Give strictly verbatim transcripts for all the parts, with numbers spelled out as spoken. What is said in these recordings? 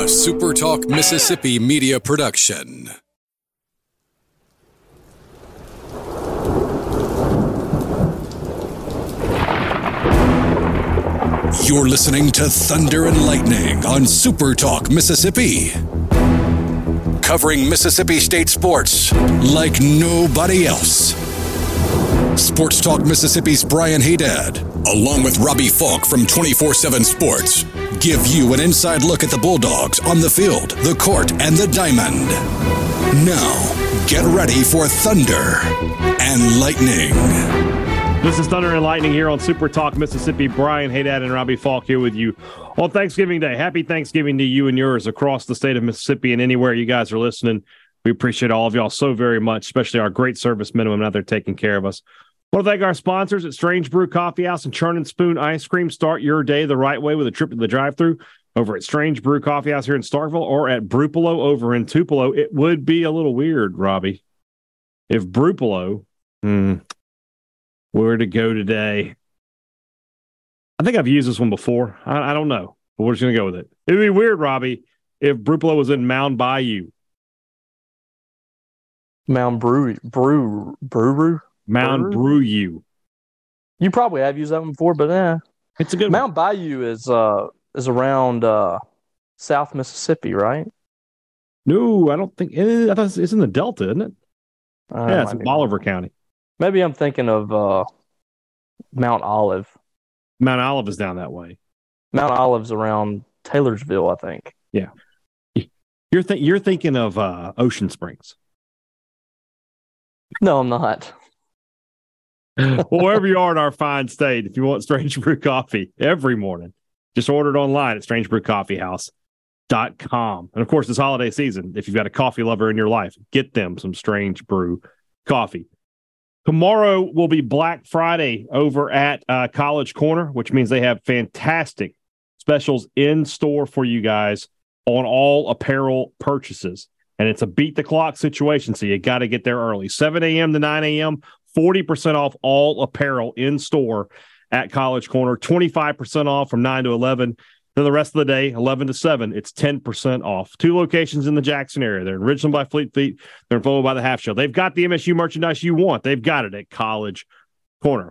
A Super Talk Mississippi media production. You're listening to Thunder and Lightning on Super Talk Mississippi. Covering Mississippi State sports like nobody else. Sports Talk Mississippi's Brian Haydad, along with Robbie Falk from twenty-four seven Sports, give you an inside look at the Bulldogs on the field, the court, and the diamond. Now, get ready for Thunder and Lightning. This is Thunder and Lightning here on Super Talk Mississippi. Brian Haydad and Robbie Falk here with you on Thanksgiving Day. Happy Thanksgiving to you and yours across the state of Mississippi and anywhere you guys are listening. We appreciate all of y'all so very much, especially our great service minimum out there taking care of us. I want to thank our sponsors at Strange Brew Coffee House and Churn and Spoon Ice Cream. Start your day the right way with a trip to the drive-thru over at Strange Brew Coffee House here in Starkville or at Brupolo over in Tupelo. It would be a little weird, Robbie, if Brupolo hmm, were to go today. I think I've used this one before. I, I don't know, but we're just going to go with it. It would be weird, Robbie, if Brupolo was in Mound Bayou. Mound Brew, Brew, Brew, Mound Brew. You probably have used that one before, but yeah, it's a good Mound one. Bayou is uh is around uh South Mississippi, right? No, I don't think it, I thought it's in the Delta, isn't it? Uh, yeah, it's in Bolivar County. Maybe I'm thinking of uh Mount Olive. Mount Olive is down that way. Mount Olive's around Taylorsville, I think. Yeah, you're th- you're thinking of uh, Ocean Springs. No, I'm not. Well, wherever you are in our fine state, if you want Strange Brew Coffee every morning, just order it online at strange brew coffee house dot com. And of course, this holiday season, if you've got a coffee lover in your life, get them some Strange Brew Coffee. Tomorrow will be Black Friday over at uh, College Corner, which means they have fantastic specials in store for you guys on all apparel purchases. And it's a beat the clock situation, so you got to get there early. seven a.m. to nine a.m., forty percent off all apparel in store at College Corner, twenty-five percent off from nine to eleven. Then the rest of the day, eleven to seven, it's ten percent off. Two locations in the Jackson area. They're in Ridgeland by Fleet Feet. They're in Flowell by the Half Shell. They've got the M S U merchandise you want. They've got it at College Corner.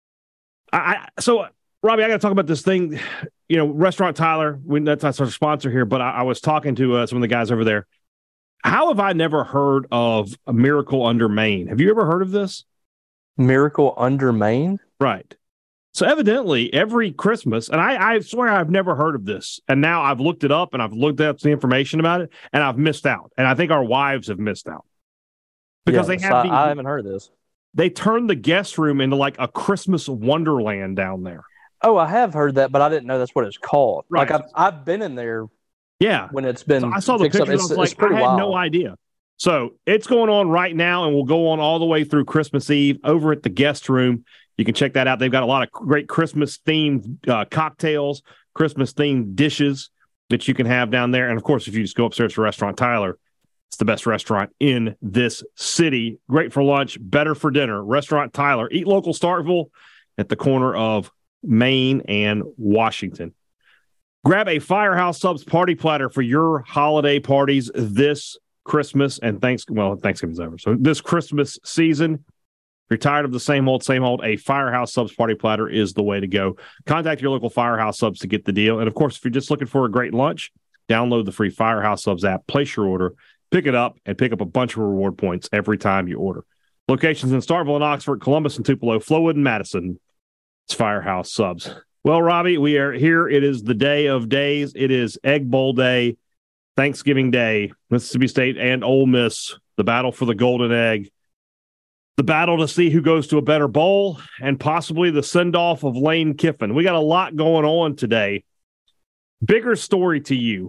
I, I So, Robbie, I got to talk about this thing. You know, Restaurant Tyler, we, that's not our sponsor here, but I, I was talking to uh, some of the guys over there. How have I never heard of a Miracle Under Maine? Have you ever heard of this? Miracle Under Maine? Right. So evidently every Christmas, and I, I swear I've never heard of this, and now I've looked it up and I've looked up the information about it, and I've missed out. And I think our wives have missed out. Because yes, they have I, these, I haven't heard of this. They turned the guest room into like a Christmas wonderland down there. Oh, I have heard that, but I didn't know that's what it's called. Right. Like I've, I've been in there. Yeah. When it's been so I saw the pictures, it's, I was like, it's pretty I had wild. no idea. So it's going on right now and will go on all the way through Christmas Eve over at the guest room. You can check that out. They've got a lot of great Christmas-themed uh, cocktails, Christmas-themed dishes that you can have down there. And, of course, if you just go upstairs to Restaurant Tyler, it's the best restaurant in this city. Great for lunch, better for dinner. Restaurant Tyler. Eat local Starkville at the corner of Maine and Washington. Grab a Firehouse Subs party platter for your holiday parties this Christmas and Thanksgiving. Well, Thanksgiving's over. So this Christmas season, if you're tired of the same old, same old, a Firehouse Subs party platter is the way to go. Contact your local Firehouse Subs to get the deal. And, of course, if you're just looking for a great lunch, download the free Firehouse Subs app, place your order, pick it up, and pick up a bunch of reward points every time you order. Locations in Starkville and Oxford, Columbus and Tupelo, Flowood and Madison. It's Firehouse Subs. Well, Robbie, we are here. It is the day of days. It is Egg Bowl Day, Thanksgiving Day, Mississippi State and Ole Miss, the battle for the golden egg, the battle to see who goes to a better bowl, and possibly the send-off of Lane Kiffin. We got a lot going on today. Bigger story to you,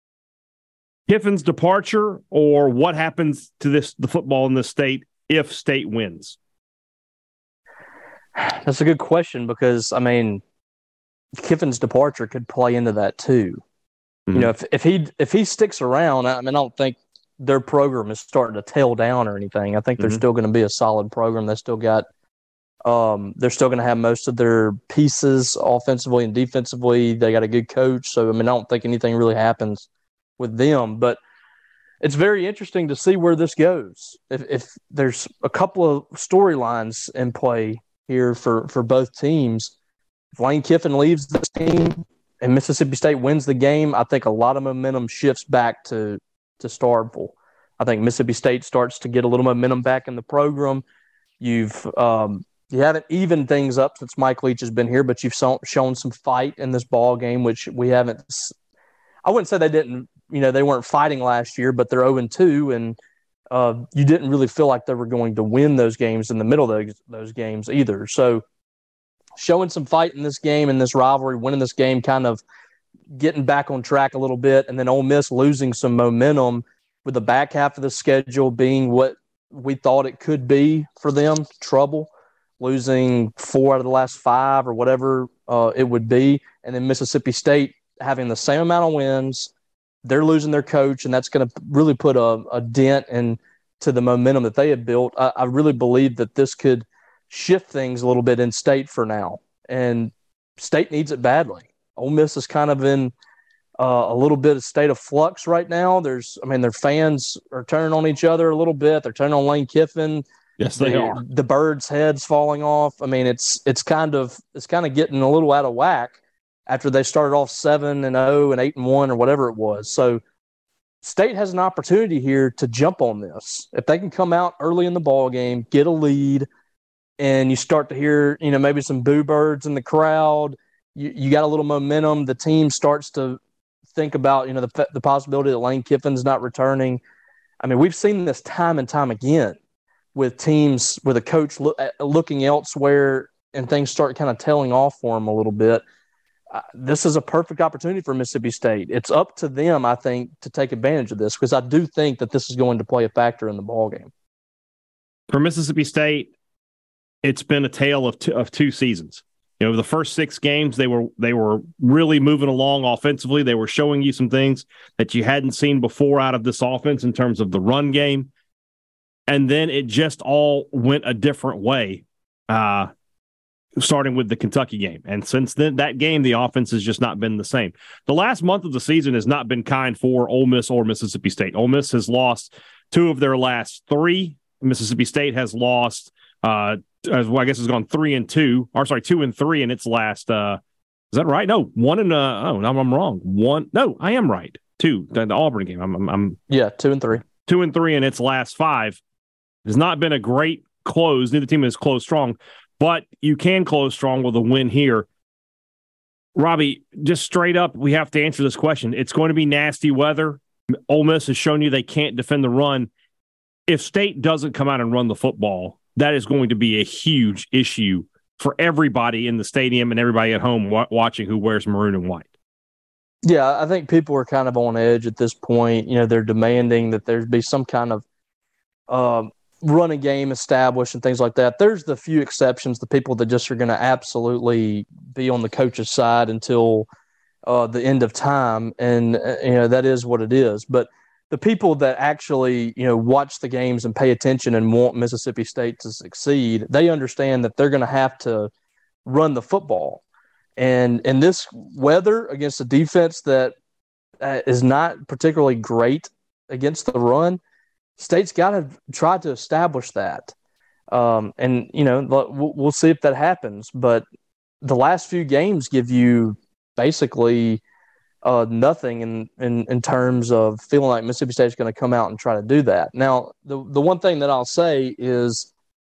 Kiffin's departure or what happens to this the football in this state if State wins? That's a good question because, I mean, Kiffin's departure could play into that too. Mm-hmm. You know, if if he if he sticks around, I mean, I don't think their program is starting to tail down or anything. I think they're mm-hmm. still going to be a solid program. They still got, um, they're still going to have most of their pieces offensively and defensively. They got a good coach, so I mean, I don't think anything really happens with them. But it's very interesting to see where this goes. If, if there's a couple of storylines in play here for, for both teams, if Lane Kiffin leaves this team and Mississippi State wins the game, I think a lot of momentum shifts back to, to Starkville. I think Mississippi State starts to get a little momentum back in the program. You've um, you haven't evened things up since Mike Leach has been here, but you've so, shown some fight in this ball game, which we haven't. I wouldn't say they didn't. You know, they weren't fighting last year, but they're oh and two, and uh, you didn't really feel like they were going to win those games in the middle of those, those games either. So showing some fight in this game, in this rivalry, winning this game, kind of getting back on track a little bit, and then Ole Miss losing some momentum with the back half of the schedule being what we thought it could be for them, trouble, losing four out of the last five or whatever uh, it would be, and then Mississippi State having the same amount of wins. They're losing their coach, and that's going to really put a, a dent into the momentum that they had built. I, I really believe that this could shift things a little bit in State for now, and State needs it badly. Ole Miss is kind of in uh, a little bit of state of flux right now. There's, I mean, their fans are turning on each other a little bit. They're turning on Lane Kiffin. Yes, they the, are. The Birds' heads falling off. I mean, it's it's kind of it's kind of getting a little out of whack after they started off seven and zero and eight and one or whatever it was. So State has an opportunity here to jump on this. If they can come out early in the ball game, get a lead, and you start to hear, you know, maybe some boo birds in the crowd, you, you got a little momentum. The team starts to think about, you know, the the possibility that Lane Kiffin's not returning. I mean, we've seen this time and time again with teams with a coach look, looking elsewhere and things start kind of tailing off for them a little bit. Uh, this is a perfect opportunity for Mississippi State. It's up to them, I think, to take advantage of this, because I do think that this is going to play a factor in the ballgame. For Mississippi State, it's been a tale of two, of two seasons. You know, the first six games, they were they were really moving along offensively. They were showing you some things that you hadn't seen before out of this offense in terms of the run game. And then it just all went a different way. Uh starting with the Kentucky game. And since then, that game, the offense has just not been the same. The last month of the season has not been kind for Ole Miss or Mississippi State. Ole Miss has lost two of their last three. Mississippi State has lost, uh, as well, I guess it's gone three and two, or sorry, two and three in its last, uh, is that right? No, one and, uh, oh, no, I'm wrong. One, no, I am right. Two, the, the Auburn game. I'm, I'm, I'm, yeah, two and three. Two and three in its last five. It has not been a great close. Neither team has closed strong. But you can close strong with a win here. Robbie, just straight up, we have to answer this question. It's going to be nasty weather. Ole Miss has shown you they can't defend the run. If State doesn't come out and run the football, that is going to be a huge issue for everybody in the stadium and everybody at home wa- watching who wears maroon and white. Yeah, I think people are kind of on edge at this point. You know, they're demanding that there be some kind of um, – running game established and things like that. There's the few exceptions, the people that just are going to absolutely be on the coach's side until uh, the end of time. And, uh, you know, that is what it is. But the people that actually, you know, watch the games and pay attention and want Mississippi State to succeed, they understand that they're going to have to run the football. And in this weather against a defense that uh, is not particularly great against the run, State's got to try to establish that. Um, and, you know, we'll, we'll see if that happens. But the last few games give you basically uh, nothing in, in, in terms of feeling like Mississippi State's going to come out and try to do that. Now, the, the one thing that I'll say is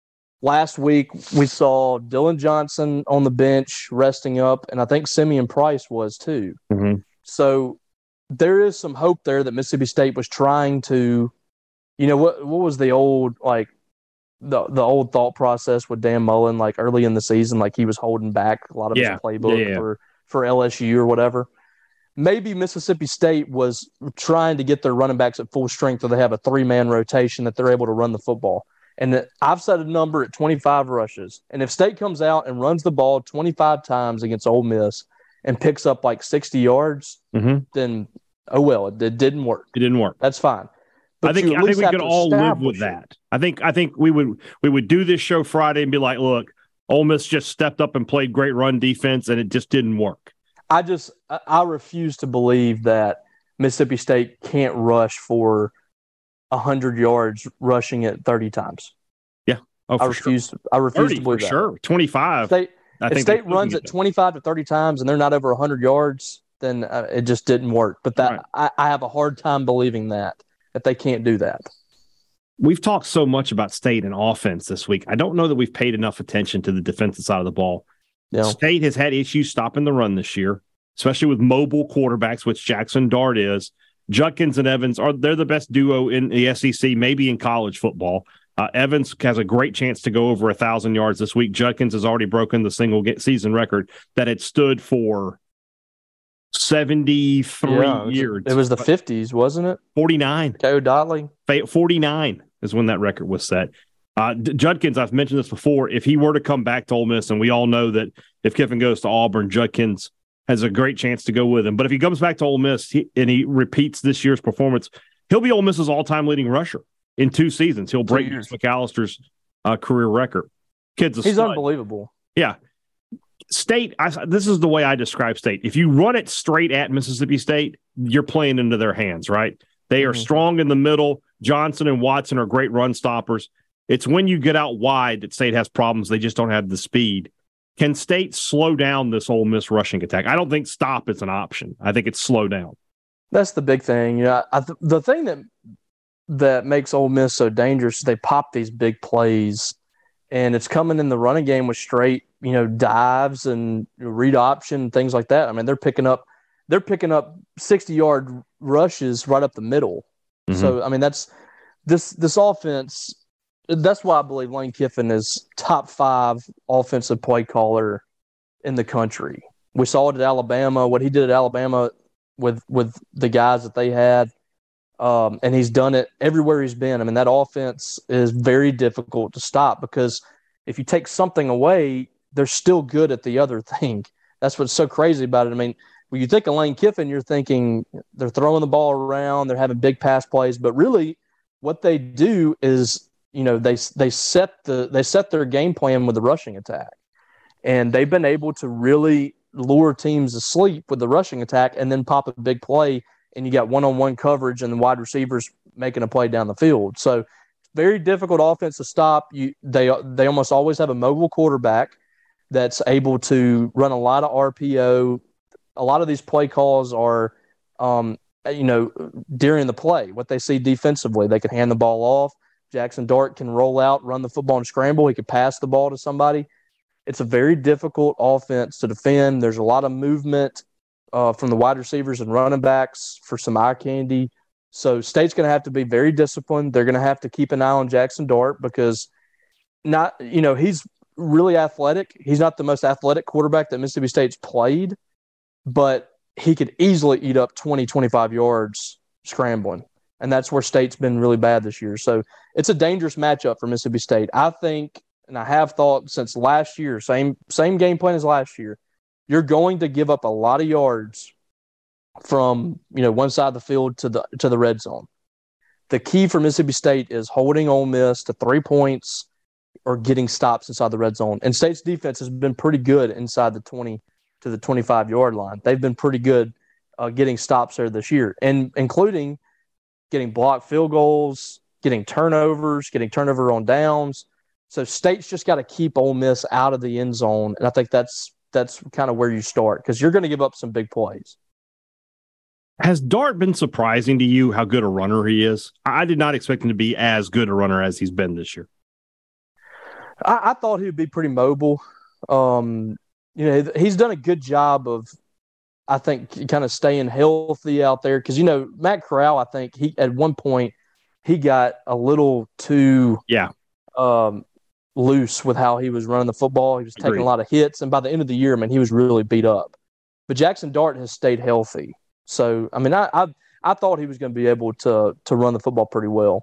last week we saw Dylan Johnson on the bench resting up, and I think Simeon Price was too. Mm-hmm. So there is some hope there that Mississippi State was trying to – you know, what what was the old, like, the the old thought process with Dan Mullen, like, early in the season, like, he was holding back a lot of yeah. his playbook yeah, yeah. for, for L S U or whatever. Maybe Mississippi State was trying to get their running backs at full strength so they have a three-man rotation that they're able to run the football. And I've set a number at twenty-five rushes. And if State comes out and runs the ball twenty-five times against Ole Miss and picks up, like, sixty yards, mm-hmm. then, oh, well, it, it didn't work. It didn't work. That's fine. But I think I think we could all live with that. It. I think I think we would we would do this show Friday and be like, look, Ole Miss just stepped up and played great run defense, and it just didn't work. I just I refuse to believe that Mississippi State can't rush for one hundred yards rushing it thirty times. Yeah. Oh, I refuse, sure. I refuse to believe for that. sure. twenty-five. State, I if think State runs it twenty-five to thirty times and they're not over one hundred yards, then uh, it just didn't work. But that right. I, I have a hard time believing that, that they can't do that. We've talked so much about State and offense this week. I don't know that we've paid enough attention to the defensive side of the ball. Yeah. State has had issues stopping the run this year, especially with mobile quarterbacks, which Jackson Dart is. Judkins and Evans are they're the best duo in the S E C, maybe in college football. Uh, Evans has a great chance to go over a thousand yards this week. Judkins has already broken the single season record that had stood for seventy-three yeah, it was, years. It was the fifties, wasn't it? forty-nine. K. Dottley. forty-nine is when that record was set. Uh, Judkins, I've mentioned this before. If he were to come back to Ole Miss, and we all know that if Kiffin goes to Auburn, Judkins has a great chance to go with him. But if he comes back to Ole Miss he, and he repeats this year's performance, he'll be Ole Miss's all-time leading rusher in two seasons. He'll break McAllister's uh, career record. Kid's a He's stud. Unbelievable. Yeah. State, I, this is the way I describe State. If you run it straight at Mississippi State, you're playing into their hands, right? They are mm-hmm. strong in the middle. Johnson and Watson are great run stoppers. It's when you get out wide that State has problems. They just don't have the speed. Can State slow down this Ole Miss rushing attack? I don't think stop is an option. I think it's slow down. That's the big thing. You know, I th- the thing that that makes Ole Miss so dangerous is they pop these big plays, and it's coming in the running game with straight, you know, dives and read option, things like that. I mean, they're picking up they're picking up sixty-yard rushes right up the middle. Mm-hmm. So, I mean, that's this this offense. That's why I believe Lane Kiffin is top five offensive play caller in the country. We saw it at Alabama, what he did at Alabama with with the guys that they had, um, and he's done it everywhere he's been. I mean, that offense is very difficult to stop because if you take something away, they're still good at the other thing. That's what's so crazy about it. I mean, when you think of Lane Kiffin, you're thinking they're throwing the ball around, they're having big pass plays, but really what they do is – you know, they they set the they set their game plan with the rushing attack, and they've been able to really lure teams asleep with the rushing attack, and then pop a big play, and you got one-on-one coverage and the wide receivers making a play down the field. So, very difficult offense to stop. You they they almost always have a mobile quarterback that's able to run a lot of R P O. A lot of these play calls are, um, you know, during the play, what they see defensively, they can hand the ball off. Jackson Dart can roll out, run the football and scramble. He could pass the ball to somebody. It's a very difficult offense to defend. There's a lot of movement uh, from the wide receivers and running backs for some eye candy. So State's going to have to be very disciplined. They're going to have to keep an eye on Jackson Dart because not, you know, he's really athletic. He's not the most athletic quarterback that Mississippi State's played, but he could easily eat up twenty, twenty-five yards scrambling. And that's where State's been really bad this year. So it's a dangerous matchup for Mississippi State. I think, and I have thought since last year, same same game plan as last year, you're going to give up a lot of yards from, you know, one side of the field to the to the red zone. The key for Mississippi State is holding Ole Miss to three points or getting stops inside the red zone. And State's defense has been pretty good inside the twenty to the twenty-five-yard line. They've been pretty good uh, getting stops there this year, and including – getting blocked field goals, getting turnovers, getting turnover on downs. So State's just got to keep Ole Miss out of the end zone, and I think that's that's kind of where you start because you're going to give up some big plays. Has Dart been surprising to you how good a runner he is? I did not expect him to be as good a runner as he's been this year. I, I thought he would be pretty mobile. Um, you know, he's done a good job of, I think, kind of staying healthy out there. Because, you know, Matt Corral, I think, he at one point, he got a little too yeah um, loose with how he was running the football. He was taking Agreed. a lot of hits. And by the end of the year, I mean, he was really beat up. But Jackson Dart has stayed healthy. So, I mean, I I, I thought he was going to be able to to run the football pretty well.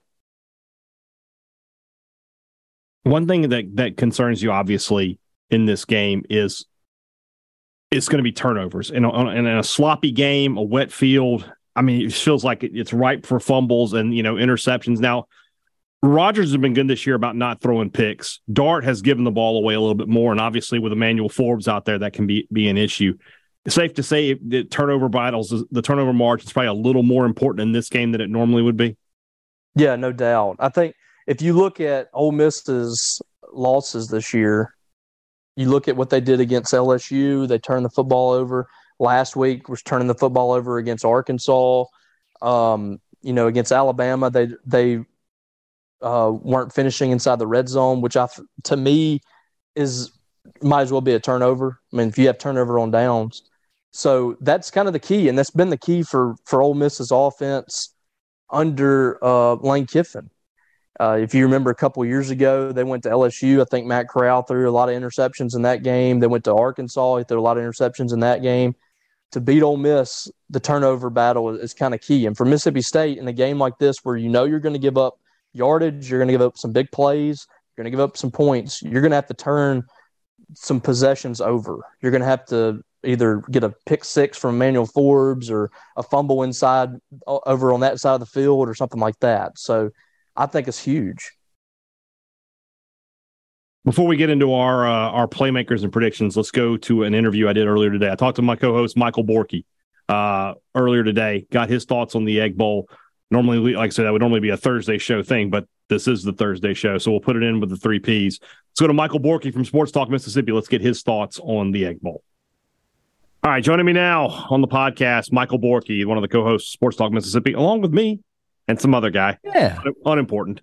One thing that, that concerns you, obviously, in this game is it's going to be turnovers. In a, in a sloppy game, a wet field, I mean, it feels like it's ripe for fumbles and, you know, interceptions. Now, Rogers has been good this year about not throwing picks. Dart has given the ball away a little bit more, and obviously with Emmanuel Forbes out there, that can be, be an issue. it's safe to say the turnover battles, the turnover margin is probably a little more important in this game than it normally would be. Yeah, no doubt. I think if you look at Ole Miss's losses this year, you look at what they did against L S U, they turned the football over. Last week was turning the football over against Arkansas. Um, you know, against Alabama, they they uh, weren't finishing inside the red zone, which I, to me is might as well be a turnover. I mean, if you have turnover on downs. So that's kind of the key, and that's been the key for, for Ole Miss's offense under uh, Lane Kiffin. Uh, if you remember a couple of years ago, they went to L S U. I think Matt Corral threw a lot of interceptions in that game. They went to Arkansas. He threw a lot of interceptions in that game. To beat Ole Miss, the turnover battle is, is kind of key. And for Mississippi State, in a game like this where you know you're going to give up yardage, you're going to give up some big plays, you're going to give up some points, you're going to have to turn some possessions over. You're going to have to either get a pick six from Emmanuel Forbes or a fumble inside over on that side of the field or something like that. So I think it's huge. Before we get into our uh, our playmakers and predictions, let's go to an interview I did earlier today. I talked to my co-host Michael Borky uh, earlier today, got his thoughts on the Egg Bowl. Normally, like I said, that would normally be a Thursday show thing, but this is the Thursday show, so we'll put it in with the three Ps. Let's go to Michael Borky from Sports Talk Mississippi. Let's get his thoughts on the Egg Bowl. All right, joining me now on the podcast, Michael Borky, one of the co-hosts of Sports Talk Mississippi, along with me and some other guy. Yeah. Un- unimportant.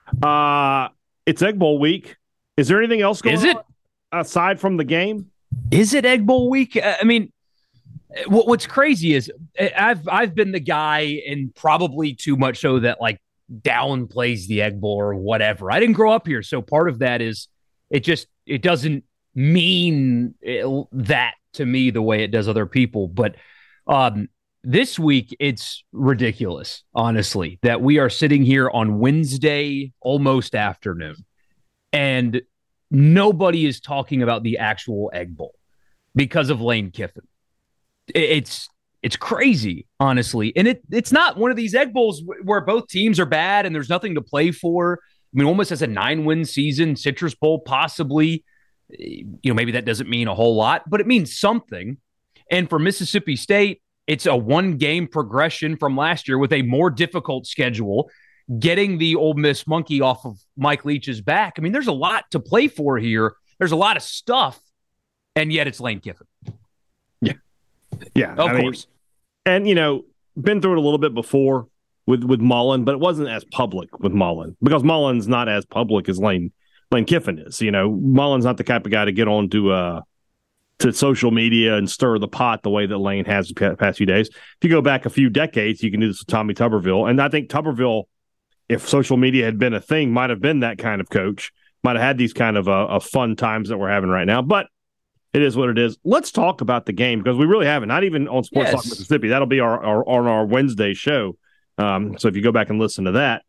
Uh, it's Egg Bowl week. Is there anything else going Is it? on aside from the game? Is it Egg Bowl week? I mean, what, what's crazy is I've I've been the guy, and probably too much so, that like downplays the Egg Bowl or whatever. I didn't grow up here, so part of that is it just it doesn't mean it, that to me the way it does other people. But um, this week it's ridiculous, honestly, that we are sitting here on Wednesday almost afternoon, and nobody is talking about the actual Egg Bowl because of Lane Kiffin. It's it's crazy, honestly. And it it's not one of these Egg Bowls where both teams are bad and there's nothing to play for. I mean, almost as a nine-win season, Citrus Bowl possibly. You know, maybe that doesn't mean a whole lot, but it means something. And for Mississippi State, it's a one-game progression from last year with a more difficult schedule, getting the Ole Miss monkey off of Mike Leach's back. I mean, there's a lot to play for here. There's a lot of stuff, and yet it's Lane Kiffin. Yeah. Yeah. Of I course. Mean, and, you know, been through it a little bit before with, with Mullen, but it wasn't as public with Mullen because Mullen's not as public as Lane Lane Kiffin is. You know, Mullen's not the type of guy to get on to, uh, to social media and stir the pot the way that Lane has the past few days. If you go back a few decades, you can do this with Tommy Tuberville. And I think Tuberville, if social media had been a thing, might have been that kind of coach, might have had these kind of uh, of fun times that we're having right now. But it is what it is. Let's talk about the game because we really haven't, not even on Sports Yes. Talk Mississippi. That'll be our, our on our Wednesday show. Um, so if you go back and listen to that.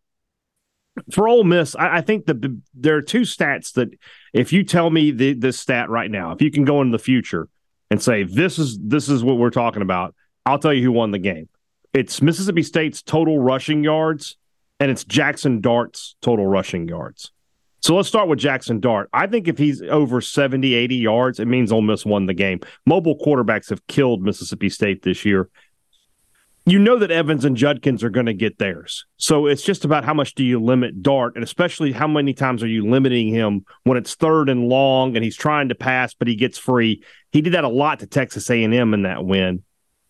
For Ole Miss, I, I think that there are two stats that if you tell me the, this stat right now, if you can go into the future and say this is this is what we're talking about, I'll tell you who won the game. It's Mississippi State's total rushing yards, and it's Jackson Dart's total rushing yards. So let's start with Jackson Dart. I think if he's over seventy, eighty yards, it means Ole Miss won the game. Mobile quarterbacks have killed Mississippi State this year. You know that Evans and Judkins are going to get theirs. So it's just about how much do you limit Dart, and especially how many times are you limiting him when it's third and long and he's trying to pass, but he gets free. He did that a lot to Texas A and M in that win.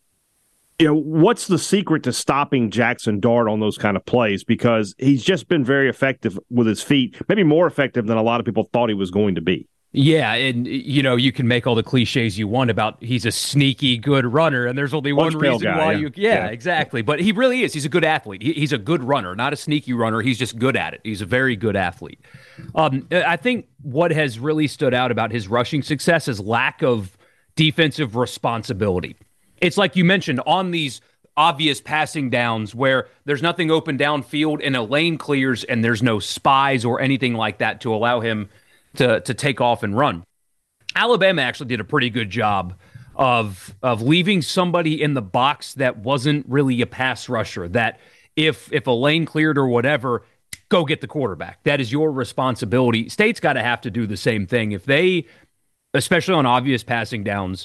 You know, what's the secret to stopping Jackson Dart on those kind of plays? Because he's just been very effective with his feet, maybe more effective than a lot of people thought he was going to be. Yeah, and you know, you can make all the cliches you want about he's a sneaky good runner, and there's only Punch one pail reason guy, why yeah. you yeah, Yeah. exactly. But he really is. He's a good athlete. He, he's a good runner, not a sneaky runner. He's just good at it. He's a very good athlete. Um, I think what has really stood out about his rushing success is lack of defensive responsibility. It's like you mentioned on these obvious passing downs where there's nothing open downfield and a lane clears and there's no spies or anything like that to allow him to to take off and run. Alabama actually did a pretty good job of of leaving somebody in the box that wasn't really a pass rusher, that if if a lane cleared or whatever, go get the quarterback. That is your responsibility. State's got to have to do the same thing. If they, especially on obvious passing downs,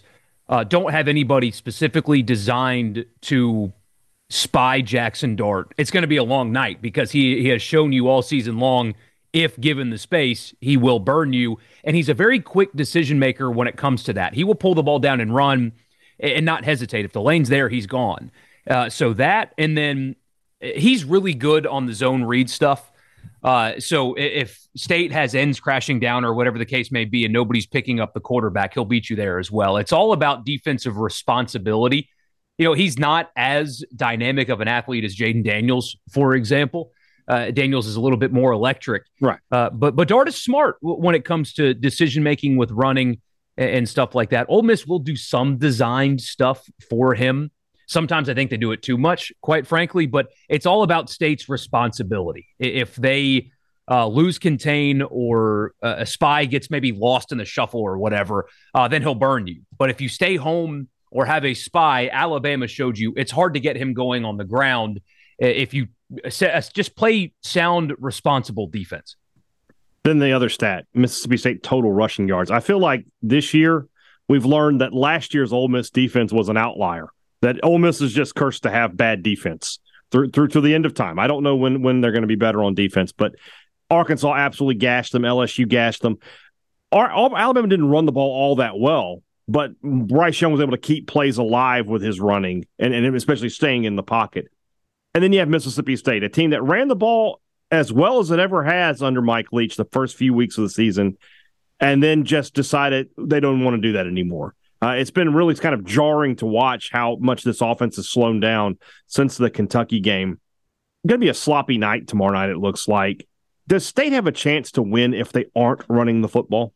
uh, don't have anybody specifically designed to spy Jackson Dart, it's going to be a long night because he, he has shown you all season long, if given the space, he will burn you. And he's a very quick decision maker when it comes to that. He will pull the ball down and run and not hesitate. If the lane's there, he's gone. Uh, so that, and then he's really good on the zone read stuff. Uh, so if State has ends crashing down or whatever the case may be, and nobody's picking up the quarterback, he'll beat you there as well. It's all about defensive responsibility. You know, he's not as dynamic of an athlete as Jaden Daniels, for example. Uh, Daniels is a little bit more electric. Right. Uh, but, but Dart is smart w- when it comes to decision-making with running and, and stuff like that. Ole Miss will do some designed stuff for him. Sometimes I think they do it too much, quite frankly, but it's all about State's responsibility. If they uh, lose contain or uh, a spy gets maybe lost in the shuffle or whatever, uh, then he'll burn you. But if you stay home or have a spy, Alabama showed you it's hard to get him going on the ground if you just play sound, responsible defense. Then the other stat, Mississippi State total rushing yards. I feel like this year we've learned that last year's Ole Miss defense was an outlier. That Ole Miss is just cursed to have bad defense through through to the end of time. I don't know when when they're going to be better on defense, but Arkansas absolutely gashed them. L S U gashed them. Our, Alabama didn't run the ball all that well, but Bryce Young was able to keep plays alive with his running and, and especially staying in the pocket. And then you have Mississippi State, a team that ran the ball as well as it ever has under Mike Leach the first few weeks of the season, and then just decided they don't want to do that anymore. Uh, it's been really kind of jarring to watch how much this offense has slowed down since the Kentucky game. Going to be a sloppy night tomorrow night, it looks like. Does State have a chance to win if they aren't running the football?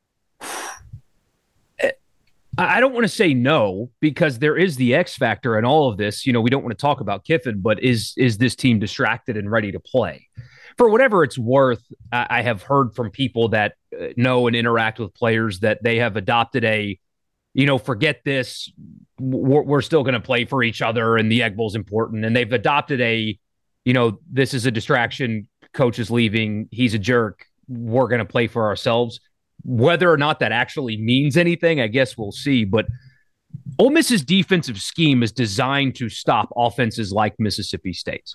I don't want to say no, because there is the X factor in all of this. You know, we don't want to talk about Kiffin, but is is this team distracted and ready to play? For whatever it's worth, I have heard from people that know and interact with players that they have adopted a, you know, forget this, we're, we're still going to play for each other and the Egg Bowl is important. And they've adopted a, you know, this is a distraction, coach is leaving, he's a jerk, we're going to play for ourselves. Whether or not that actually means anything, I guess we'll see. But Ole Miss's defensive scheme is designed to stop offenses like Mississippi State's.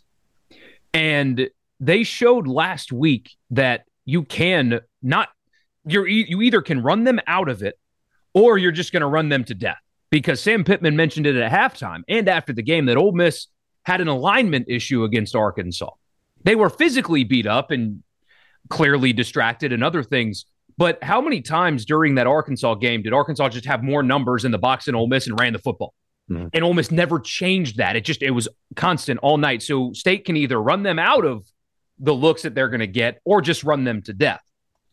And they showed last week that you can not, you're, you either can run them out of it or you're just going to run them to death. Because Sam Pittman mentioned it at halftime and after the game that Ole Miss had an alignment issue against Arkansas. They were physically beat up and clearly distracted and other things. But how many times during that Arkansas game did Arkansas just have more numbers in the box than Ole Miss and ran the football? Mm-hmm. And Ole Miss never changed that. It just, it was constant all night. So State can either run them out of the looks that they're going to get or just run them to death.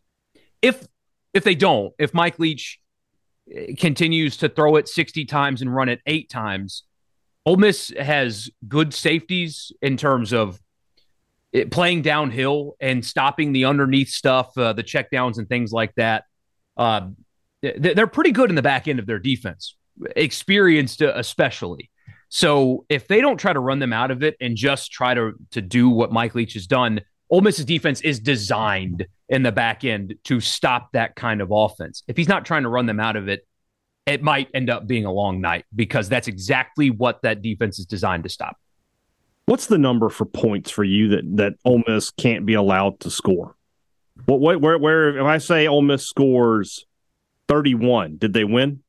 If, if they don't, if Mike Leach continues to throw it sixty times and run it eight times, Ole Miss has good safeties in terms of it, playing downhill and stopping the underneath stuff, uh, the checkdowns and things like that. Uh, they're pretty good in the back end of their defense, experienced uh, especially. So if they don't try to run them out of it and just try to, to do what Mike Leach has done, Ole Miss's defense is designed in the back end to stop that kind of offense. If he's not trying to run them out of it, it might end up being a long night because that's exactly what that defense is designed to stop. What's the number for points for you that, that Ole Miss can't be allowed to score? What, what, where, where, if I say Ole Miss scores thirty-one, did they win?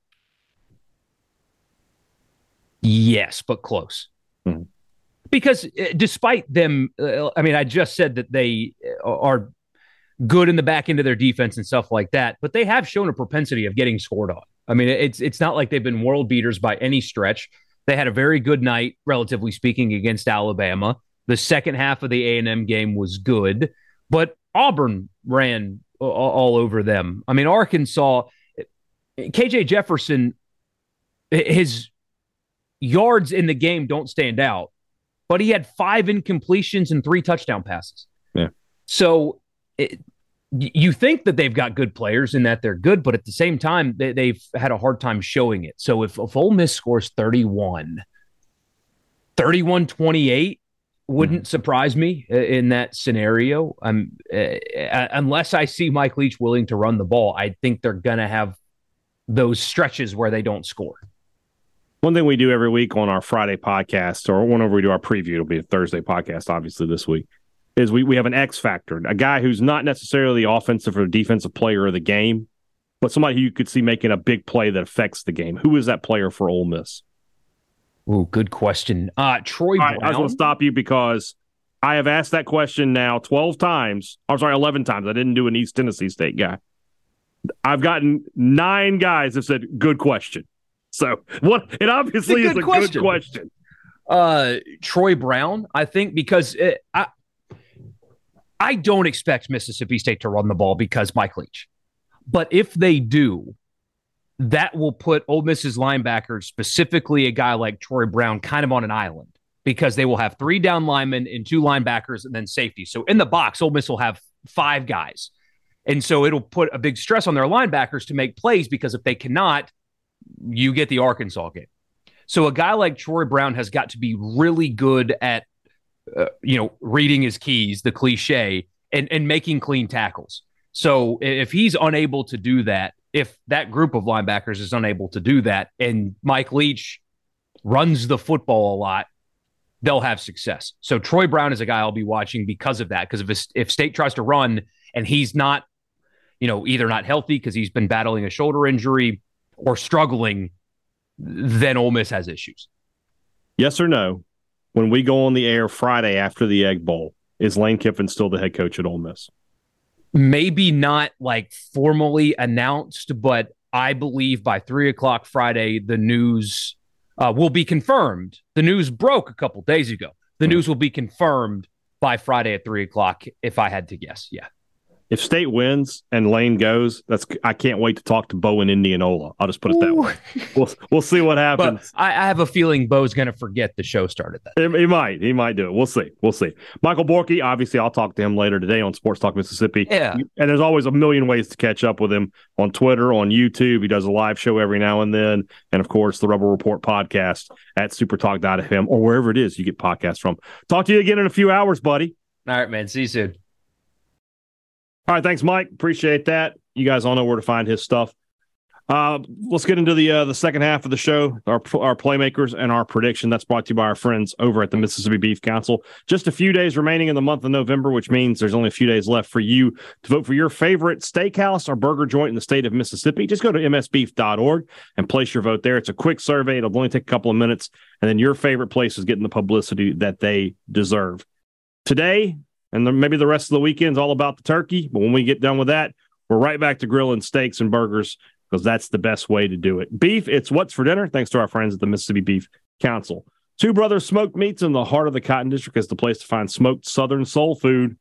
Yes, but close. Mm-hmm. Because despite them, uh, I mean, I just said that they are good in the back end of their defense and stuff like that, but they have shown a propensity of getting scored on. I mean, it's it's not like they've been world beaters by any stretch. They had a very good night, relatively speaking, against Alabama. The second half of the A and M game was good, but Auburn ran all, all over them. I mean, Arkansas, K J Jefferson, his yards in the game don't stand out, but he had five incompletions and three touchdown passes. Yeah. So it, you think that they've got good players and that they're good, but at the same time, they, they've had a hard time showing it. So if, if Ole Miss scores thirty-one, thirty-one twenty-eight wouldn't mm-hmm. surprise me in that scenario. Um, uh, unless I see Mike Leach willing to run the ball, I think they're going to have those stretches where they don't score. One thing we do every week on our Friday podcast, or whenever we do our preview, it'll be a Thursday podcast, obviously, this week, is we, we have an X factor, a guy who's not necessarily the offensive or defensive player of the game, but somebody who you could see making a big play that affects the game. Who is that player for Ole Miss? Oh, good question. Uh, Troy Brown. Right, I was going to stop you because I have asked that question now twelve times. I'm sorry, eleven times. I didn't do an East Tennessee State guy. I've gotten nine guys that said, good question. So what? It obviously it's a is a question. good question. Uh, Troy Brown, I think, because it, I, I don't expect Mississippi State to run the ball because Mike Leach. But if they do, that will put Ole Miss's linebackers, specifically a guy like Troy Brown, kind of on an island because they will have three down linemen and two linebackers and then safety. So in the box, Ole Miss will have five guys. And so it'll put a big stress on their linebackers to make plays because if they cannot, you get the Arkansas game. So a guy like Troy Brown has got to be really good at, uh, you know, reading his keys, the cliche, and, and making clean tackles. So if he's unable to do that, if that group of linebackers is unable to do that, and Mike Leach runs the football a lot, they'll have success. So Troy Brown is a guy I'll be watching because of that. Because if, if State tries to run and he's not, you know, either not healthy because he's been battling a shoulder injury or struggling, then Ole Miss has issues. Yes or no? When we go on the air Friday after the Egg Bowl, is Lane Kiffin still the head coach at Ole Miss? Maybe not like formally announced, but I believe by three o'clock Friday, the news uh, will be confirmed. The news broke a couple days ago. The news will be confirmed by Friday at three o'clock, if I had to guess. Yeah. If State wins and Lane goes, that's I can't wait to talk to Bo in Indianola. I'll just put it that Ooh. way. We'll we'll see what happens. But I, I have a feeling Bo's going to forget the show started that. He, he might. He might do it. We'll see. We'll see. Michael Borky, obviously, I'll talk to him later today on Sports Talk Mississippi. Yeah. And there's always a million ways to catch up with him on Twitter, on YouTube. He does a live show every now and then. And, of course, the Rebel Report podcast at supertalk dot f m or wherever it is you get podcasts from. Talk to you again in a few hours, buddy. All right, man. See you soon. All right, thanks, Mike. Appreciate that. You guys all know where to find his stuff. Uh, let's get into the uh, the second half of the show, our our playmakers and our prediction. That's brought to you by our friends over at the Mississippi Beef Council. Just a few days remaining in the month of November, which means there's only a few days left for you to vote for your favorite steakhouse or burger joint in the state of Mississippi. Just go to m s beef dot org and place your vote there. It's a quick survey. It'll only take a couple of minutes, and then your favorite place is getting the publicity that they deserve. Today, and the, maybe the rest of the weekend's all about the turkey. But when we get done with that, we're right back to grilling steaks and burgers because that's the best way to do it. Beef, it's what's for dinner, thanks to our friends at the Mississippi Beef Council. Two Brothers Smoked Meats in the heart of the Cotton District is the place to find smoked Southern soul food.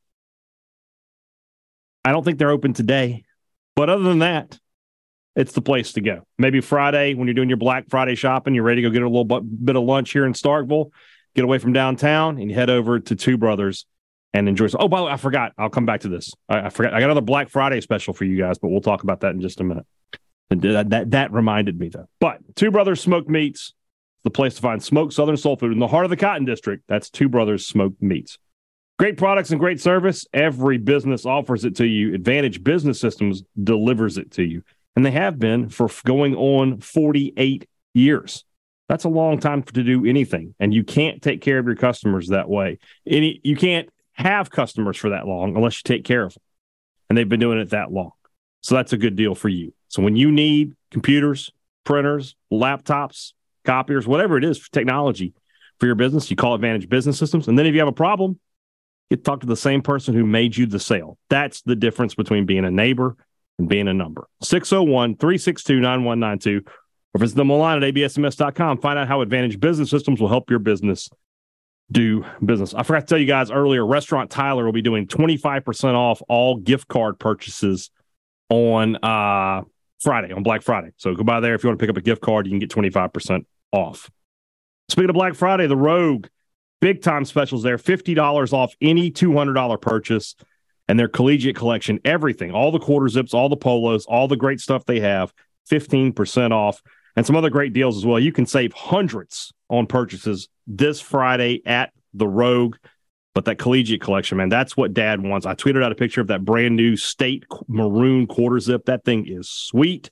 I don't think they're open today, but other than that, it's the place to go. Maybe Friday, when you're doing your Black Friday shopping, you're ready to go get a little bit of lunch here in Starkville, get away from downtown, and you head over to Two Brothers and enjoy. Oh, by the way, I forgot. I'll come back to this. I, I forgot. I got another Black Friday special for you guys, but we'll talk about that in just a minute. And that, that, that reminded me, though. But Two Brothers Smoked Meats, the place to find smoked Southern soul food in the heart of the Cotton District. That's Two Brothers Smoked Meats. Great products and great service. Every business offers it to you. Advantage Business Systems delivers it to you. And they have been for going on forty-eight years. That's a long time to do anything. And you can't take care of your customers that way. Any, you can't have customers for that long unless you take care of them. And they've been doing it that long. So that's a good deal for you. So when you need computers, printers, laptops, copiers, whatever it is for technology for your business, you call Advantage Business Systems. And then if you have a problem, you talk to the same person who made you the sale. That's the difference between being a neighbor and being a number. six oh one, three six two, nine one nine two or visit them online at a b s m s dot com. Find out how Advantage Business Systems will help your business do business. I forgot to tell you guys earlier, Restaurant Tyler will be doing twenty-five percent off all gift card purchases on uh, Friday, on Black Friday. So go by there. If you want to pick up a gift card, you can get twenty-five percent off. Speaking of Black Friday, the Rogue, big time specials there, fifty dollars off any two hundred dollars purchase and their collegiate collection, everything, all the quarter zips, all the polos, all the great stuff they have, fifteen percent off. And some other great deals as well. You can save hundreds on purchases this Friday at the Rogue. But that collegiate collection, man, that's what Dad wants. I tweeted out a picture of that brand new State maroon quarter zip. That thing is sweet.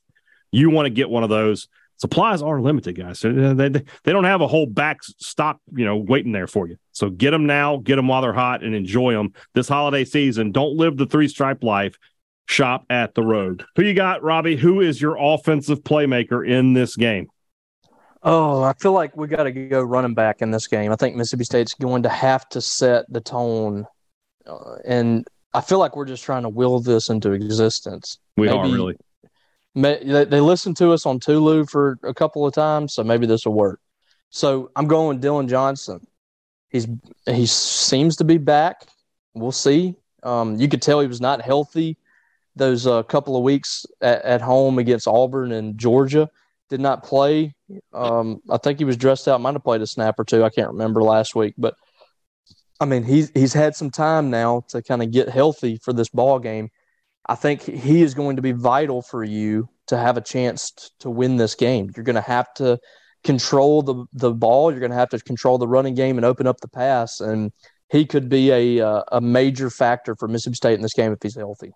You want to get one of those. Supplies are limited, guys. They, they, they don't have a whole back stock, you know, waiting there for you. So get them now, get them while they're hot, and enjoy them this holiday season. Don't live the three-stripe life. Shop at the Road. Who you got, Robbie? Who is your offensive playmaker in this game? Oh, I feel like we got to go running back in this game. I think Mississippi State's going to have to set the tone, uh, and I feel like we're just trying to will this into existence. We Maybe, are, really. May, they, they listened to us on Tulu for a couple of times, so maybe this will work. So I'm going with Dillon Johnson. He's he seems to be back. We'll see. Um, you could tell he was not healthy those uh, couple of weeks at, at home against Auburn and Georgia. Did not play. Um, I think he was dressed out. Might have played a snap or two. I can't remember last week. But, I mean, he's, he's had some time now to kind of get healthy for this ball game. I think he is going to be vital for you to have a chance t- to win this game. You're going to have to control the, the ball. You're going to have to control the running game and open up the pass. And he could be a, uh, a major factor for Mississippi State in this game if he's healthy.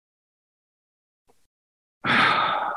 I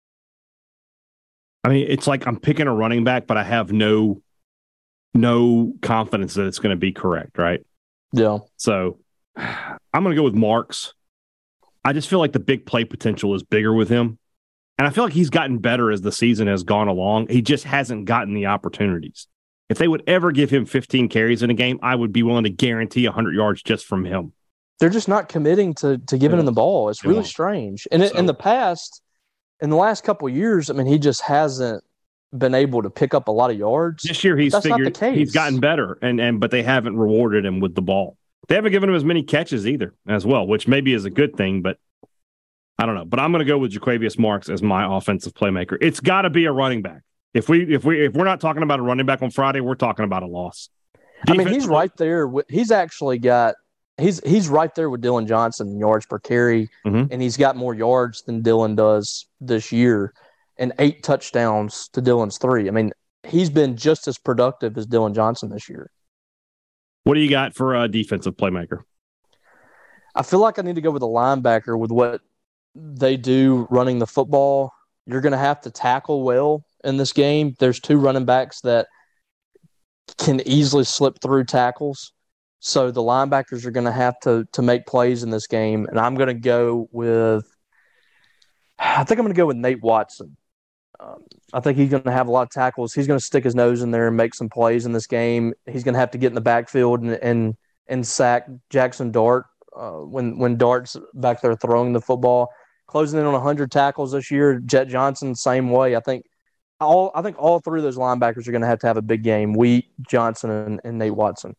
mean, it's like I'm picking a running back, but I have no no confidence that it's going to be correct, right? Yeah. So I'm going to go with Marks. I just feel like the big play potential is bigger with him. And I feel like he's gotten better as the season has gone along. He just hasn't gotten the opportunities. If they would ever give him fifteen carries in a game, I would be willing to guarantee one hundred yards just from him. They're just not committing to to giving Yeah. him the ball. It's really Yeah. strange. And it, So- in the past, in the last couple of years, I mean, he just hasn't been able to pick up a lot of yards. This year he's That's not figured the case. he's gotten better, and and but they haven't rewarded him with the ball. They haven't given him as many catches either, as well, which maybe is a good thing, but I don't know. But I'm going to go with Jaquavius Marks as my offensive playmaker. It's got to be a running back. If we if we if we're not talking about a running back on Friday, we're talking about a loss. I mean, he's Defensively- right there. With, he's actually got he's he's right there with Dillon Johnson in yards per carry, Mhm. and he's got more yards than Dillon does this year, and eight touchdowns to Dillon's three. I mean, he's been just as productive as Dillon Johnson this year. What do you got for a defensive playmaker? I feel like I need to go with a linebacker with what they do running the football. You're going to have to tackle well in this game. There's two running backs that can easily slip through tackles. So the linebackers are going to have to to make plays in this game. And I'm going to go with – I think I'm going to go with Nate Watson. Um, I think he's going to have a lot of tackles. He's going to stick his nose in there and make some plays in this game. He's going to have to get in the backfield and and, and sack Jackson Dart uh, when, when Dart's back there throwing the football. Closing in on one hundred tackles this year. Jet Johnson, same way. I think all I think all three of those linebackers are going to have to have a big game. Wheat, Johnson, and, and Nate Watson.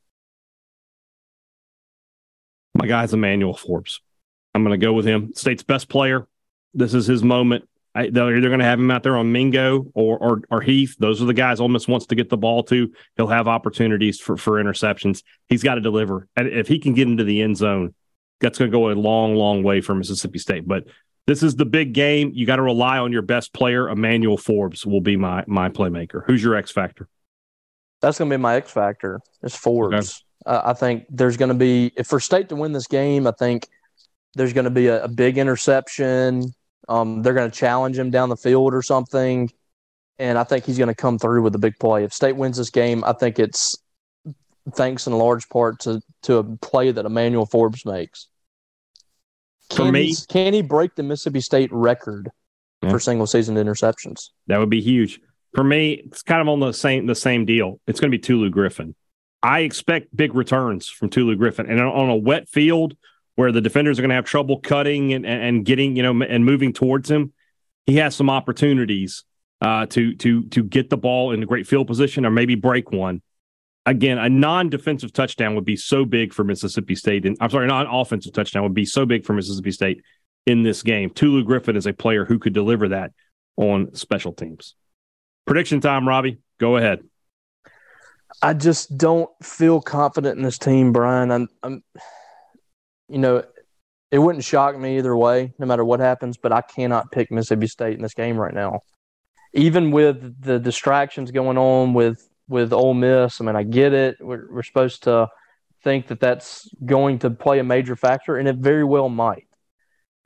My guy's Emmanuel Forbes. I'm going to go with him. State's best player. This is his moment. I, they're either going to have him out there on Mingo or, or or Heath. Those are the guys Ole Miss wants to get the ball to. He'll have opportunities for, for interceptions. He's got to deliver. And if he can get into the end zone, that's going to go a long, long way for Mississippi State. But this is the big game. You got to rely on your best player. Emmanuel Forbes will be my my playmaker. Who's your X factor? That's going to be my X factor. It's Forbes. Uh, I think there's going to be, if for State to win this game, I think there's going to be a, a big interception. Um, they're going to challenge him down the field or something, and I think he's going to come through with a big play. If State wins this game, I think it's thanks in large part to to a play that Emmanuel Forbes makes. For Can me- he, can he break the Mississippi State record Yeah. for single season interceptions? That would be huge. For me, it's kind of on the same the same deal. It's going to be Tulu Griffin. I expect big returns from Tulu Griffin. And on a wet field where the defenders are going to have trouble cutting and, and, and getting, you know, and moving towards him, he has some opportunities uh, to to to get the ball in a great field position or maybe break one. Again, a non-defensive touchdown would be so big for Mississippi State. And I'm sorry, non-offensive touchdown would be so big for Mississippi State in this game. Tulu Griffin is a player who could deliver that on special teams. Prediction time, Robbie. Go ahead. I just don't feel confident in this team, Brian. I'm, I'm, you know, it wouldn't shock me either way, no matter what happens, but I cannot pick Mississippi State in this game right now. Even with the distractions going on with, with Ole Miss, I mean, I get it. We're, we're supposed to think that that's going to play a major factor, and it very well might.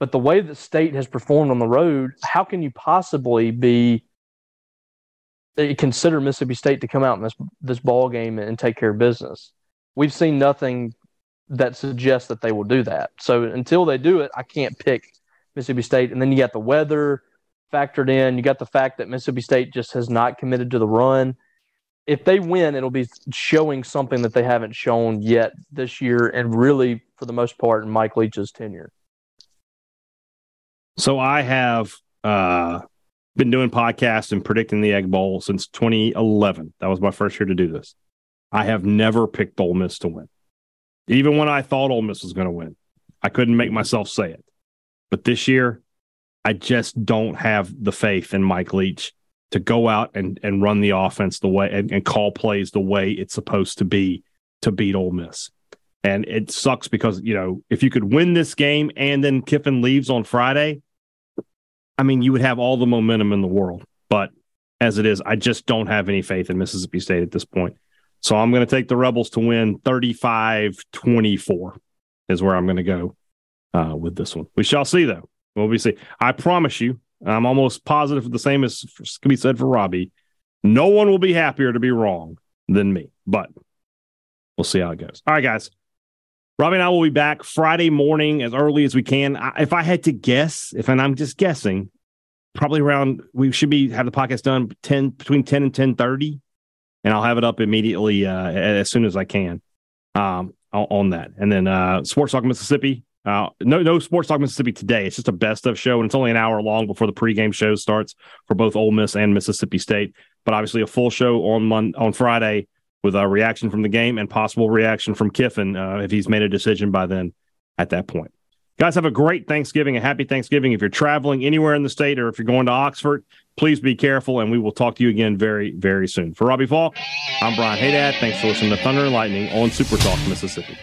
But the way that State has performed on the road, how can you possibly be consider Mississippi State to come out in this this ball game and take care of business? We've seen nothing that suggests that they will do that. So until they do it, I can't pick Mississippi State. And then you got the weather factored in. You got the fact that Mississippi State just has not committed to the run. If they win, it'll be showing something that they haven't shown yet this year, and really, for the most part, in Mike Leach's tenure. So I have uh, been doing podcasts and predicting the Egg Bowl since twenty eleven. That was my first year to do this. I have never picked Ole Miss to win. Even when I thought Ole Miss was going to win, I couldn't make myself say it. But this year, I just don't have the faith in Mike Leach to go out and, and run the offense the way and, and call plays the way it's supposed to be to beat Ole Miss. And it sucks because, you know, if you could win this game and then Kiffin leaves on Friday, I mean, you would have all the momentum in the world. But as it is, I just don't have any faith in Mississippi State at this point. So I'm going to take the Rebels to win thirty-five twenty-four is where I'm going to go uh, with this one. We shall see, though. We'll be see. I promise you, I'm almost positive the same as can be said for Robbie. No one will be happier to be wrong than me, but we'll see how it goes. All right, guys. Robbie and I will be back Friday morning as early as we can. I, if I had to guess, if and I'm just guessing, probably around we should be have the podcast done ten between ten and ten thirty, and I'll have it up immediately uh, as soon as I can um, on, on that. And then uh, Sports Talk Mississippi. Uh, no, no Sports Talk Mississippi today. It's just a best of show, and it's only an hour long before the pregame show starts for both Ole Miss and Mississippi State. But obviously, a full show on Mon- on Friday with a reaction from the game and possible reaction from Kiffin uh, if he's made a decision by then. At that point, guys, have a great Thanksgiving, a happy Thanksgiving. If you're traveling anywhere in the state or if you're going to Oxford, please be careful, and we will talk to you again very, very soon. For Robbie Falk, I'm Brian Haydad. Thanks for listening to Thunder and Lightning on Super Talk Mississippi.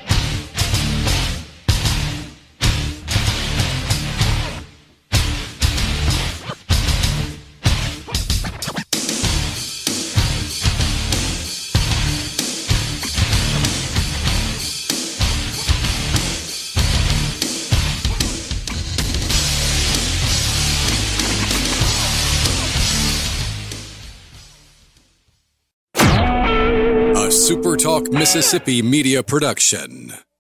Super Talk Mississippi Media Production.